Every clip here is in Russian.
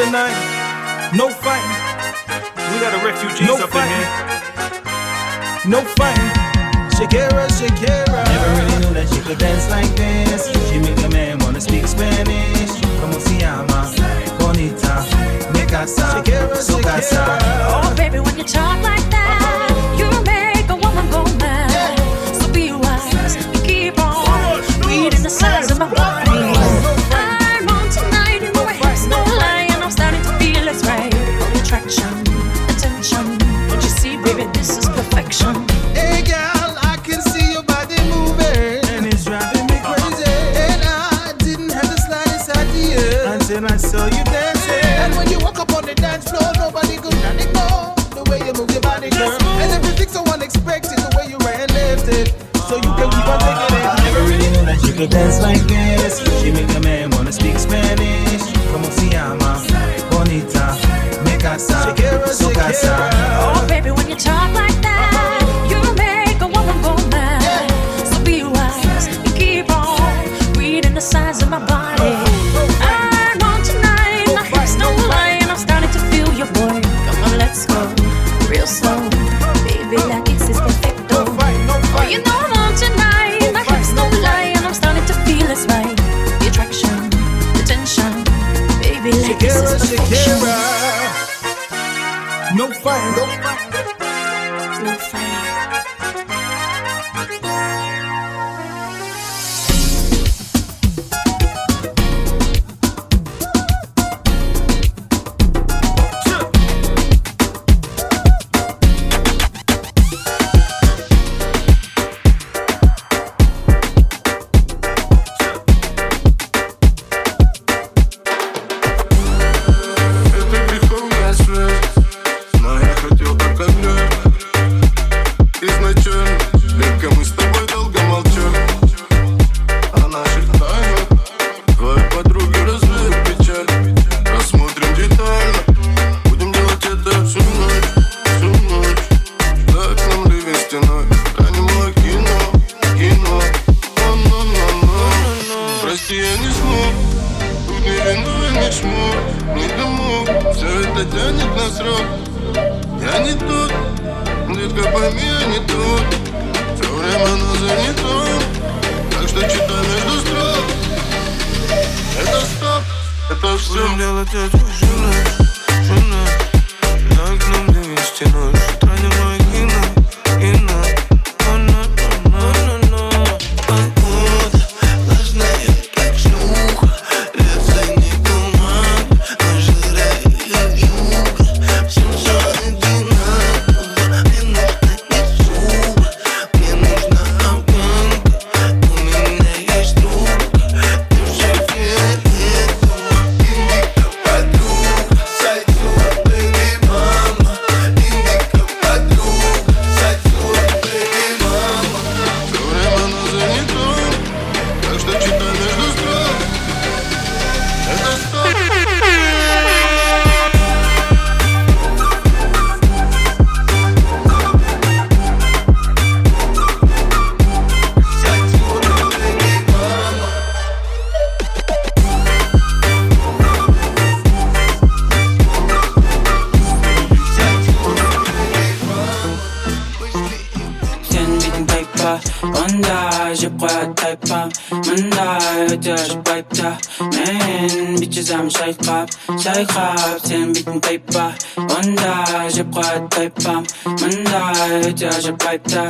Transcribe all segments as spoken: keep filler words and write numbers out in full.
tonight. No fighting. We got the refugees no up fighting. in here. No fighting. Shakira, Shakira. Never really knew that she could dance like this. She make a man wanna speak Spanish. Como se llama? Bonita. Me casa. Shakira, Su casa. Oh, baby, when you talk like that, you make a woman go mad. So be wise and keep on reading the signs of my body. I'm on tonight in the waves, no lie, and I'm starting to feel it's right. Attraction, attention, don't you see, baby, this is perfection. Hey, girl, I can see your body moving, and it's driving me crazy. And I didn't have the slightest idea until I saw you dancing. And when you walk up on the dance floor, nobody could ignore the way you move your body, girl. And everything's so unexpected, the way you ran and lifted, so you can keep on taking it. Never really knew that she could dance like this. She make a man wanna speak Spanish. Como se llama? Bonita. Me casa. Shakira, Su casa. Oh, baby, when you talk like that, you make a woman go mad. So be wise and keep on reading the signs of my body. I'm on tonight, my hips don't lie, and I'm starting to feel your boy. Come on, let's go real slow, baby, like this is perfecto. Oh, you know I'm on tonight, my hips don't lie, and I'm starting to feel it's right. The attraction, the tension, baby, like this Shakira, is perfection. Shakira. No fighting, no fighting. No fighting. Шайхап, сен битін тайпа, онда жеп қуат тайпам. Мында өте ажып қайпта,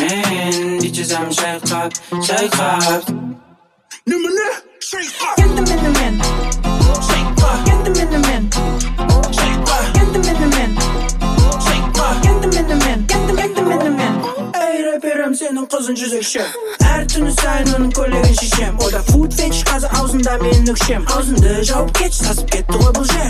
мен бит жазам шайхап, шайхап. Неміне шайхап. Get them in the men. Шайхап. Get them in the men. Шайхап. Get them in the men. Шайхап. Get them in the men. Get them, get them in the men. Ey raperim senin kızın cüzekşi. Her türlü sayın onun kollegin şişem. O da food fetish kazı ağzında benim nükşem. Ağzında jaup geç tasıp gitti o bu jer.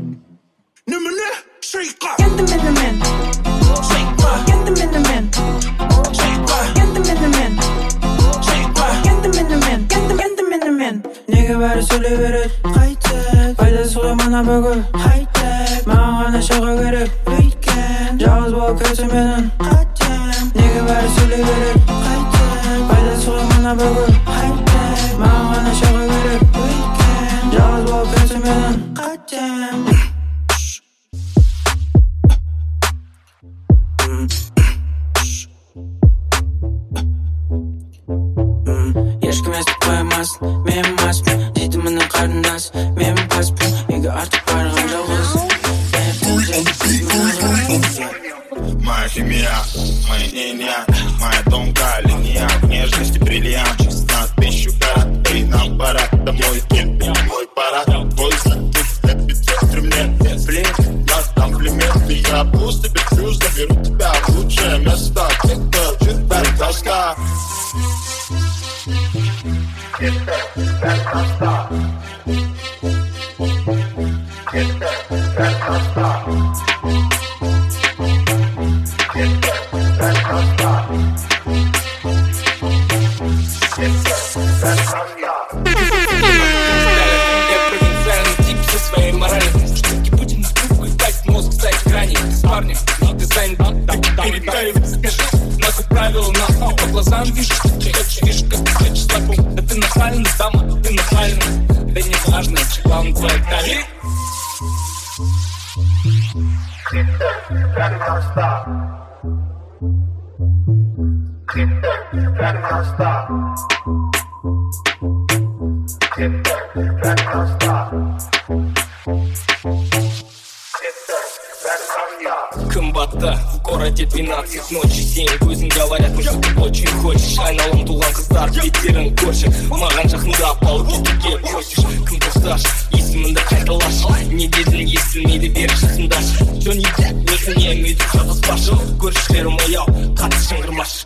Nemine şayka. Get them in the men. Şayka. Get them in the men. Şayka. Get them in the men. Şayka. Get them in the men. Get them, get them in the men. Nega bari söyleyverir Haytek Faydası oluyor bana bugün Haytek Bana gana şaka gerek Weekend Cağız bol kötü benim Hatem Nega bari söyleyverir Haytek Faydası oluyor bana bugün Haytek Bana gana şaka gerek Weekend Cağız bol kötü benim Hatem естіп қоймасын мен маспын дейді міне қарындас мен паспын үйге артып барған жалғыз Моя химия, моя линия, моя тонкая линия, нежности бриллиант, шестнадцать тысяч карат, эй, нам пора домой, мой парад, твой статус, это пятьсот ремней, блин, я комплименты, я просто беглю, заберу тебя в лучшее место, это чудо тоска. Нахуй правила, нахуй по глазам вижу, что ты хочешь, вижу, как ты хочешь слабым. Да ты нахальный, дама, ты нахальный. Да не важно, что главное твоя талия. Комбата в городе двенадцать ночи сен көзің говорят, что ты очень хочешь. Айналым туған қыздар беттерін көрші. Маған жақында апалы кетуге просишь. Кім досташ, есіміңді қайталаш. Не дедің естілмейді бері жақындашы. Жөн еді, өзіне өйтіп жатаспашы. Көршілерім ояу, қатты шыңғырмашы.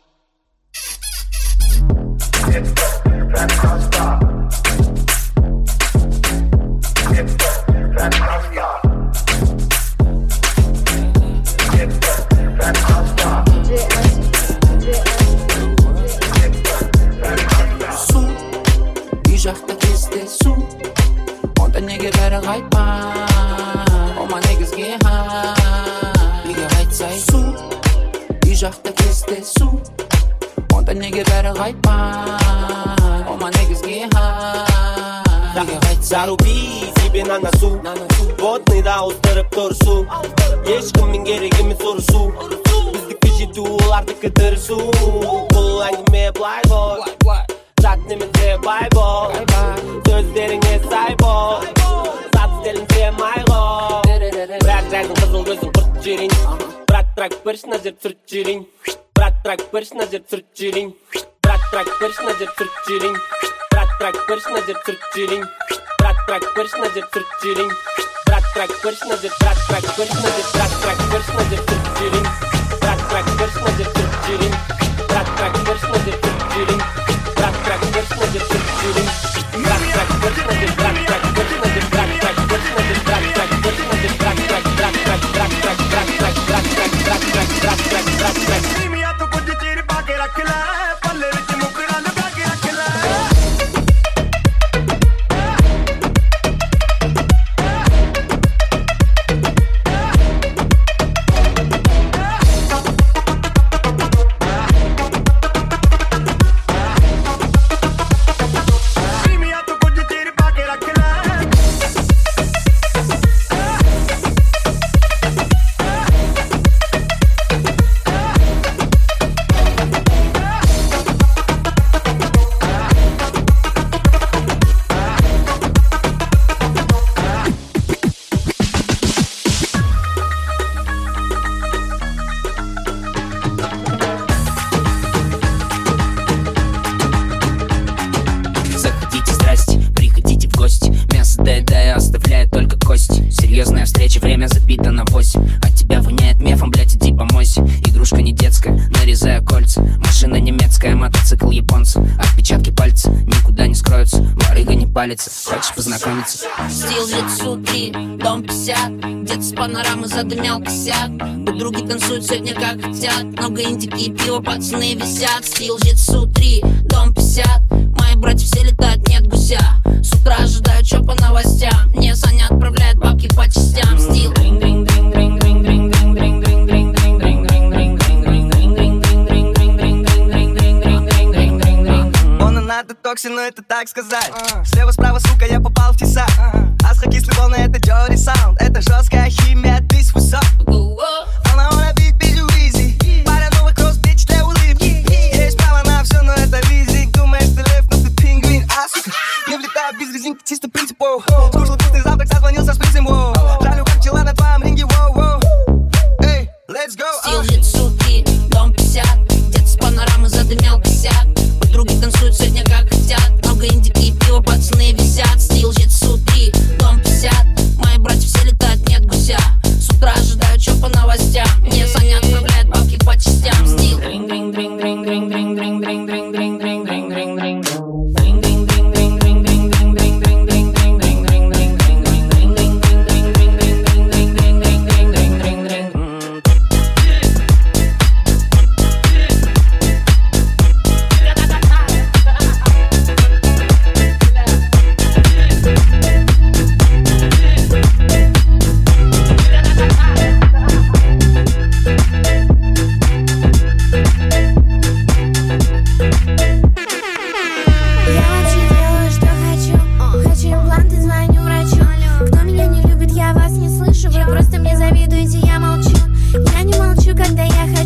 Су, үй жақта кезде су, онда неге бәрі қайтпай, ома негізге үйге қайтсай. Су, үй жақта кезде су, онда неге бәрі қайтпай, ома негізге үйге қайтсай. Заруби себе на носу, водный да ұстырып тұрсу, ешкіммен керек емес ұрысу. Біздікі жету, олардікі дұрысу. Бұл әңгіме былай ғой, жат немесе бай бол, сөздеріңе сай бол, саты стелінсе май ғой. Бірақ жайдың қызыл көзің құрт жерін, брат трак біршіна жер түсірт жерін, брат трак біршіна жер түсірт жерін, брат трак біршіна жер түсірт жерін, брат трак біршіна жер түсірт жерін, брат трак біршіна жер түсірт жерін, брат трак біршіна жер, брат трак біршіна жер, брат трак біршіна жер түсірт жерін, брат трак біршіна жер түсірт жерін, брат трак біршіна жер түсірт жерін, брат трак біршіна жер түсірт жерін, брат трак біршіна жер, брат трак біршіна жер, брат трак біршіна жер, брат трак біршіна жер, брат трак, брат трак, брат трак, брат трак, брат трак, брат трак, брат трак, брат трак. Мимия तो कुछ चीर पाके रख ले पल्ले विच मुकरा लगा के रख ले Хочешь познакомиться? Стил лицу три, дом пятьдесят, где-то с панорамы задымял косяк. Подруги танцуют сегодня как хотят, много индики и пива, пацаны висят. Стил лицу три, дом пятьдесят, мои братья все летают, нет гуся. С утра ожидаю, чё по новостям, мне Саня отправляет бабки по частям. Стил надо токси, но это так сказать. Слева, справа, сука, я попал в тесак. Асха, кислый волны, это dirty sound. Это жесткая химия, ты свой сок. Она wanna be bitch easy. Паря новый кросс, bitch, для улыбки. Есть право на все, но это лизинг. Думаешь, ты лев, но ты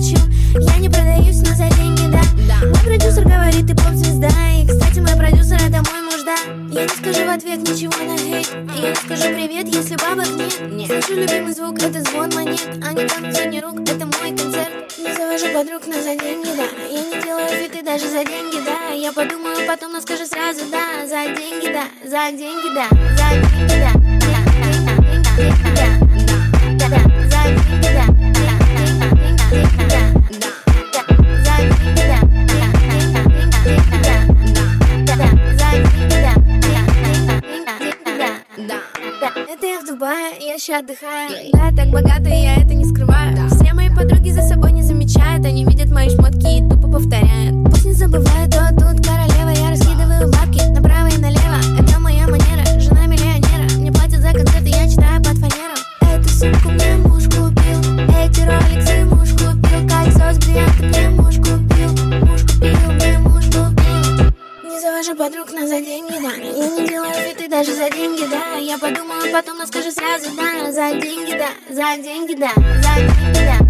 хочу. Я не продаюсь, но за деньги, да. Мой продюсер говорит, ты поп-звезда. И, кстати, мой продюсер это мой муж, да. Я не скажу в ответ ничего на хейт. Я не скажу привет, если бабок нет. Слышу любимый звук, это звон монет. А не там звони рук, это мой концерт. Не завожу подруг, но за деньги, да. Я не делаю фиты даже за деньги, да. Я подумаю потом, но скажу сразу, да. За деньги, да, за деньги, да. За деньги, да. Это я в Дубае, я ща отдыхаю. Да, так богата, я это не скрываю. Все мои подруги за собой не замечают. Они видят мои шмотки и тупо повторяют. Пусть не забывают, то тут королева. Я раскидываю бабки направо и налево. Это моя манера, жена миллионера. Мне платят за концерты, я читаю под фанеру. Эту сумку мне муж купил. Эти роликсы муж купил. Кольцо с бриллиантом мне муж купил. Муж купил, мне муж купил. Не завожу подруг, но за деньги, да. Я не делаю фиты даже за деньги, да. Я подумаю потом, но скажу сразу, да. За деньги, да, за деньги, да. За деньги, да.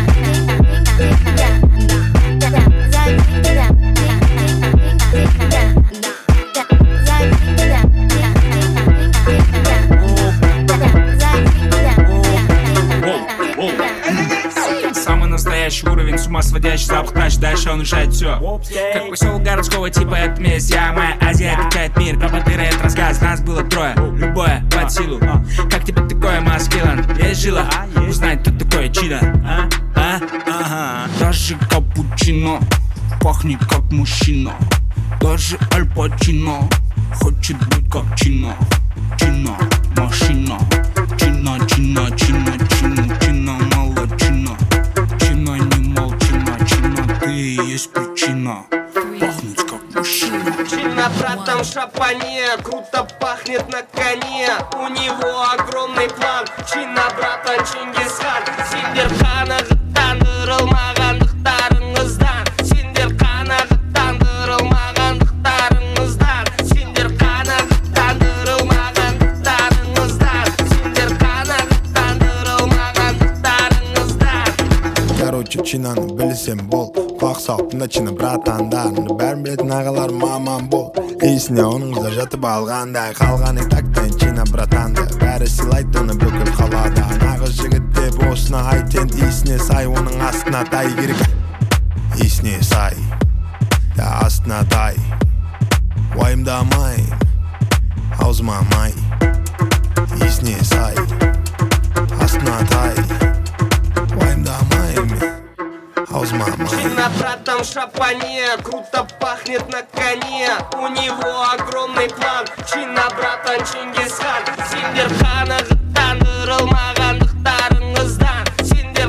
Самый настоящий уровень, с ума сводящий запах тач. Дальше он решает все. Как поселок городского типа, это месть. Я, моя Азия качает мир. Как это рассказ, нас было трое. Любое под силу. Как тебе такое, маскилан? Есть жила? Узнать, кто такое чидо. А? А? Ага. Даже капучино пахнет как мужчина. Даже Аль Пачино хочет быть как Чино. Чино, машина. Чина, чина, чина, чина, чина, молодчина. Чина, не молчина, чина, ты и есть причина пахнуть как мужчина. Чина, братан, в шапане, круто пахнет на коне. У него огромный план. Чина, братан, Чингисхан. Сендер қанағаттандырылмағандықтарыңыздан. Сендер қанағаттандырылмағандықтарыңыздан. Сендер қанағаттандырылмағандықтарыңыздан. Сендер қанағаттандырылмағандықтарыңыздан. Короче, чинаны білсем бол. Құлақ салып тыңда чина братандарымды. Бәрін білетін ағалар мамам бол. Есіне оныңызда жатып алғандай. Қалған итактен чина братанды. Бәрі сыйлайды оны бүкіл қалада. Нағыз жігіт деп осына айтен. Есіне сай, оның астына тай керек. Есіне сай, я астына тай. Уайымдамайын, аузыма май. Есіне сай, астына тай. Уайымдамайын, аузыма май. Чина, братан, в шапане, круто пахнет на коне. У него огромный план. Чина, братан, Чингисхан. Сендер қанағаттандырылмағандықтарыңыздан. Сендер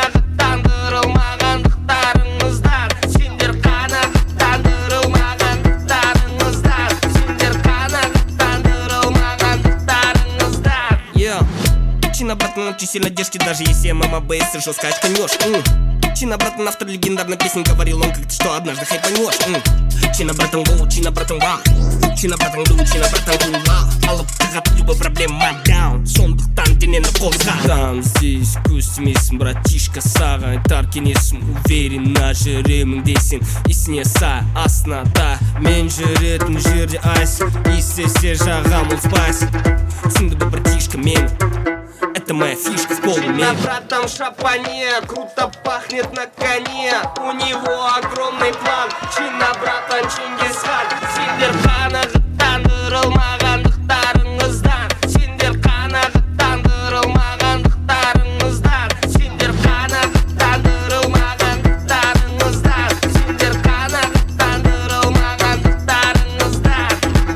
қанағаттандырылмағандықтарыңыздан. Сендер қанағаттандырылмағандықтарыңыздан. Сендер қанағаттандырылмағандықтарыңыздан. Yeah. Чина, братан, очень сильно держки, даже если мама бейсы жестко очканешь. Чина, братан, автор легендарной песни, говорил он как-то, что однажды хайпанешь. Чина, братан, гоу, чина, братан, ва. Чина, братан, ду, чина, братан, гула. Алып тығат любой проблема down. Сондықтан денені қолға. Там здесь көз тимейсің, братишка, саған айтар кеңесім. Уверен, жүремін дейсің. Есіне сай, астына та. Мен жүретін жерде айс. Естесе жағам ол спайс. Түсінді бі, братишка, мен. Это моя фишка в полной мере. Братан, в шапане, круто пахнет на коне. У него огромный план. Чина, братан, Чингисхан. Сендер қанағаттандырылмағандықтарыңыздан. Сендер қанағаттандырылмағандықтарыңыздан. Сендер қанағаттандырылмағандықтарыңыздан. Сендер қанағаттандырылмағандықтарыңыздан.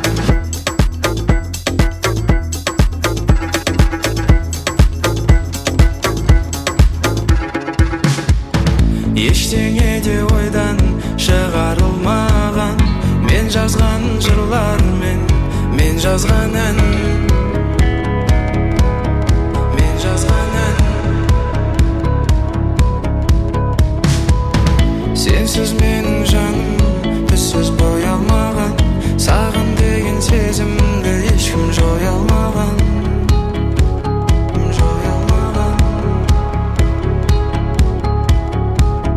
Ештеңе де ойдан шығарылмаған. Мен жазған жырлар мен, мен жазған ән. Мен жазған ән. Сенсіз менің жаным түссіз боя алмаған. Саған деген сезімді ешкім жоя алмаған. Жоя алмаған.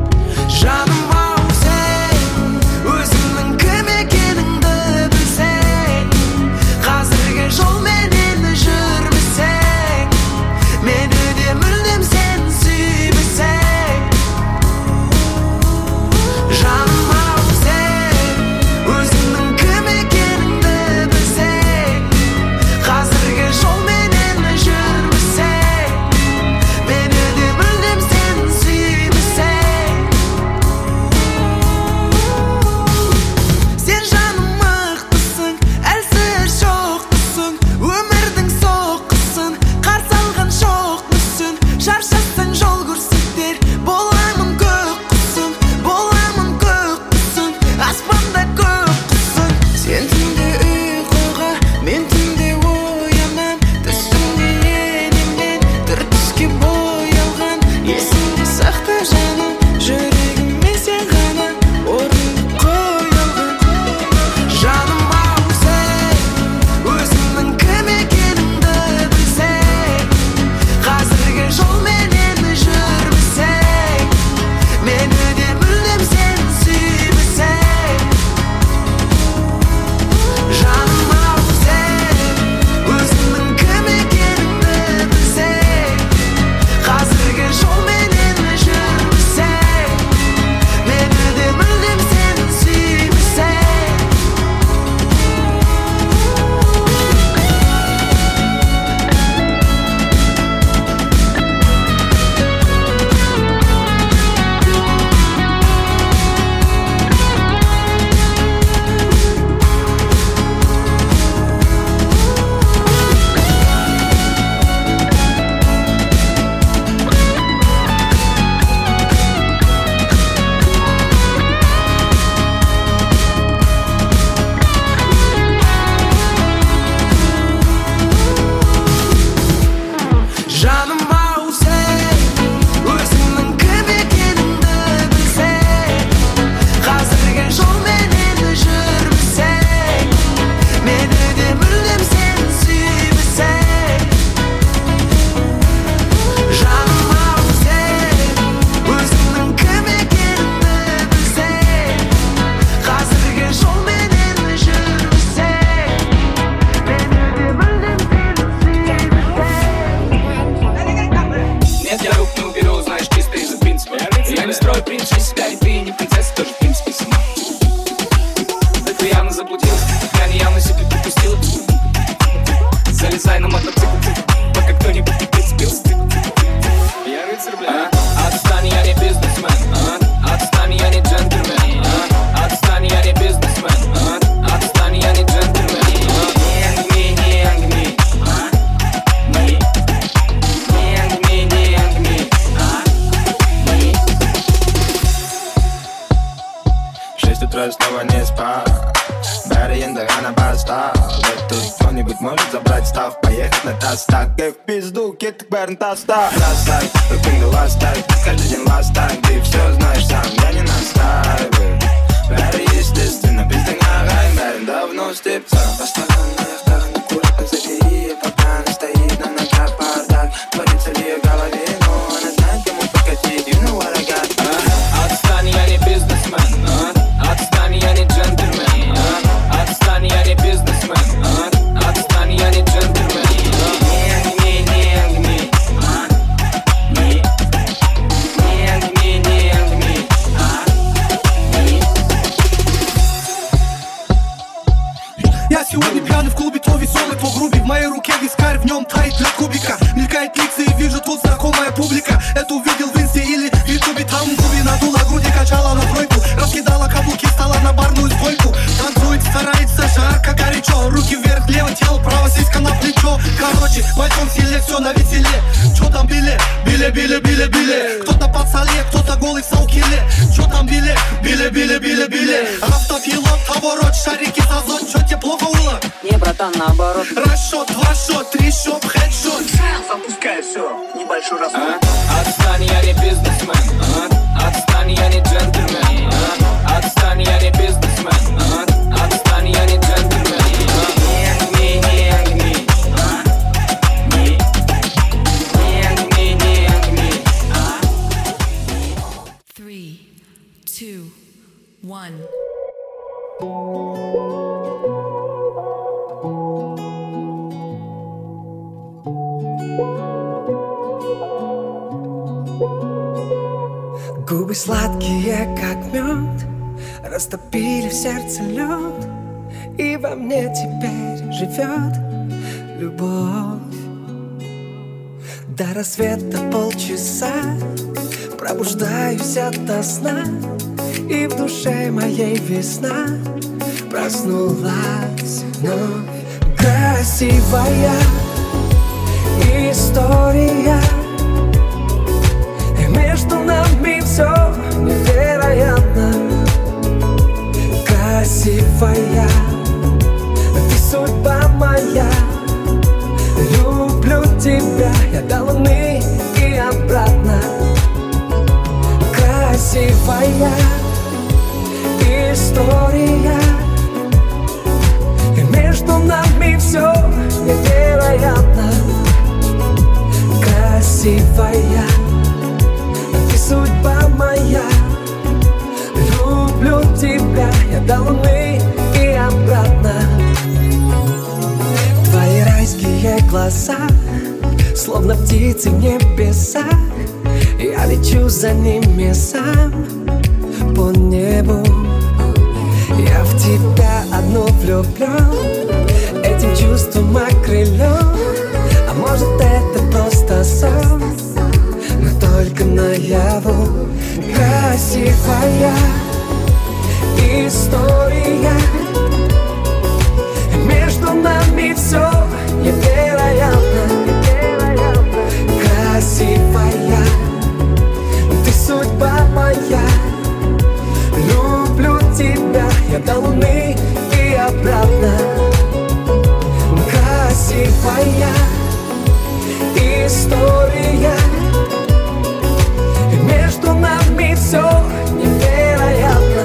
строй принц из себя, и ты не принцесса, тоже в принципе сама. Да ты явно заблудилась, я не явно себе припустила. Залезай на мотоцикл, пока кто-нибудь не прицепился. Я рыцарь, бля. а? Отстань, я не бизнесмен, а? Отстань, я не джентльмен, а? Отстань, я не бизнесмен, а? Отстань, я не джентльмен, а? Не ангми, не ангми, а? Не, не ангми, не ангми, а? Не. Шесть утра снова не спал. Барри Индага на баста. Тут кто-нибудь может забрать став, поехать на тастак. Эй, в пизду, кеттик бәрін таста. Бросай, рукинды ластай, каждый день ластай. Ты все знаешь сам, я не настаиваю. Бәрі естественно, біздің ағай, бәрін давно степца. Бастаған аяқтағын аккуратно забери, пока она стоит на ногах бардак. Творится в ее голове, но она знает, кому подкатить. You know what I got. Отстань, я не бизнесмен, а? Отстань, я не джентльмен, а? Отстань, я не бизнесмен, а? Отстань, я не джентльмен, а? Не ангми, не ангми, а? Не, не ангми, не ангми, а? Не. Я сегодня пьяный в клубе, то веселый, то грубый. В моей руке вискарь, в нем тает для кубика. Мелькает лица и вижу тут знакомая публика. Это увидел в инсте или в ютубе. Там в клубе надула груди, качала на тройку. Раскидала каблуки, встала на барную стойку. Танцует, старается, жарко, горячо. Руки вверх, лево, тело, право, сиська на плечо. Короче, в большом селе все на веселе. Чё там били? Били, били, били, били. Кто-то под соле, кто-то голый в саукеле. Чё там били? Били, били, били, били. Автопилот, оборот, шарики с азот. Чё тебе плохо уло? Не, братан, наоборот. Расчет, два шот, три шот, хедшот. Запускай все, небольшой разбор. А? Отстань, я не бизнесмен, а? Отстань, я не джентльмен, а? Отстань, я не бизнесмен, а? Отстань, я не джентльмен, а? Не ангми, не ангми, а? Не, не ангми, не ангми, а? Three, two, one. Губы сладкие, как мед, растопили в сердце лед, и во мне теперь живет любовь. До рассвета полчаса, пробуждаюсь ото сна, и в душе моей весна проснулась вновь. Красивая история, и между нами все невероятно. Красивая, ты судьба моя. Люблю тебя, я до луны и обратно. Красивая история, и между нами все невероятно. Красивая, ты судьба моя. Люблю тебя, я до луны и обратно. Твои райские глаза, словно птицы в небесах. Я лечу за ними сам по небу. Я в тебя одну влюблен, этим чувством окрылен. А может это просто сон, но только наяву. Красивая история, между нами все невероятно. Красивая, ты судьба моя. Люблю тебя, я до луны и обратно. Красивая история, между нами все невероятно.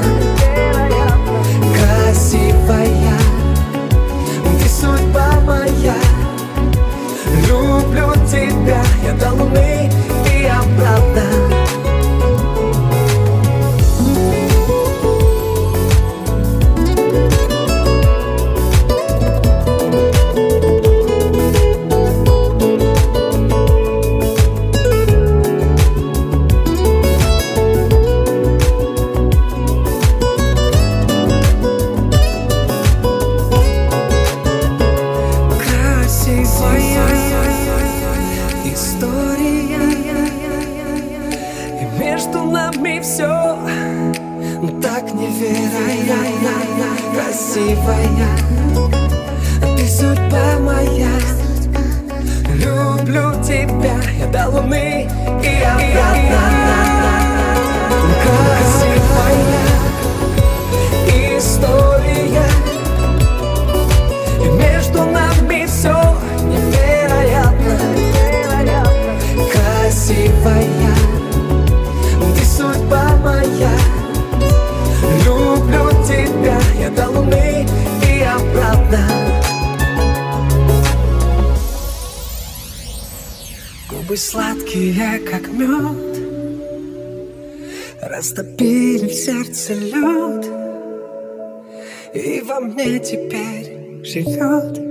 Красивая, ты судьба моя. Люблю тебя, я до луны и обратно. красивая, ты судьба моя. Люблю тебя я до луны и обратно. Красивая история, и между нами все невероятно. Красивая, ты судьба моя. Люблю тебя я до луны и обратно. Губы сладкие, как мед, растопили в сердце лед, и во мне теперь живет